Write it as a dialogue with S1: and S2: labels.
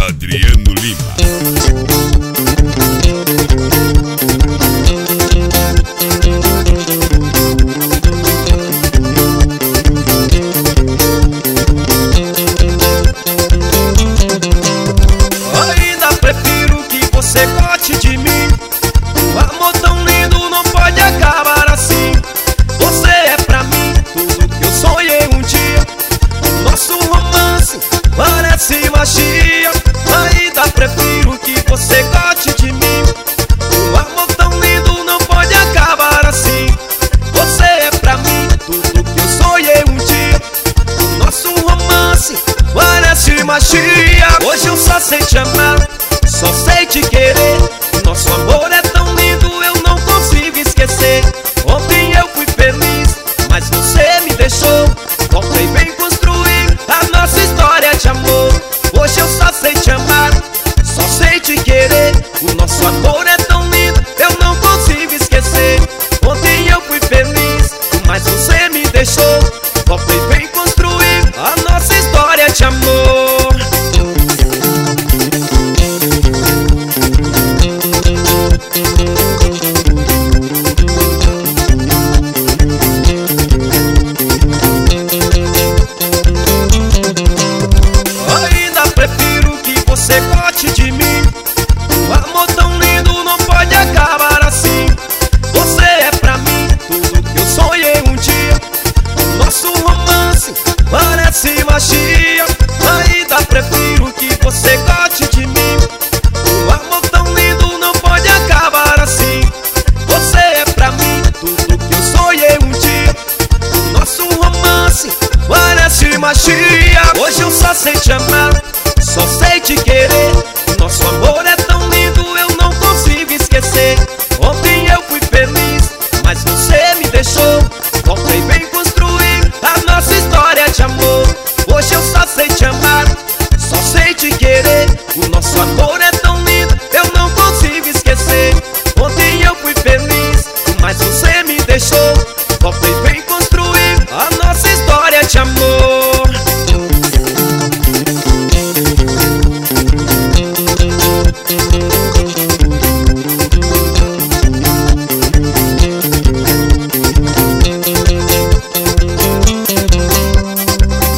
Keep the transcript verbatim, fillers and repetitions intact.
S1: Adriano Lima.
S2: Ainda prefiro que você goste de mim. Um amor tão lindo não pode acabar assim. Você é pra mim tudo que eu sonhei um dia. Nosso romance parece magia. Ainda prefiro que você goste de mim. Um amor tão lindo não pode acabar assim. Você é pra mim tudo que eu sonhei um dia. Nosso romance parece magia. Hoje eu só sei te amar, só sei te querer. Nosso amor é tão lindo, eu não consigo esquecer. Ontem eu fui feliz, mas você me deixou. Volta e vem construir a nossa história de amor. Hoje eu só sei te amar, só sei te querer. O nosso amor é tão lindo, eu não consigo esquecer. Ontem eu fui feliz, mas você me deixou. Volta e vem construir a nossa história de amor. Ainda prefiro que você goste de mim. Um amor tão lindo não pode acabar assim. Você é pra mim tudo que eu sonhei um dia. Nosso romance parece magia. Ainda prefiro que você goste de mim.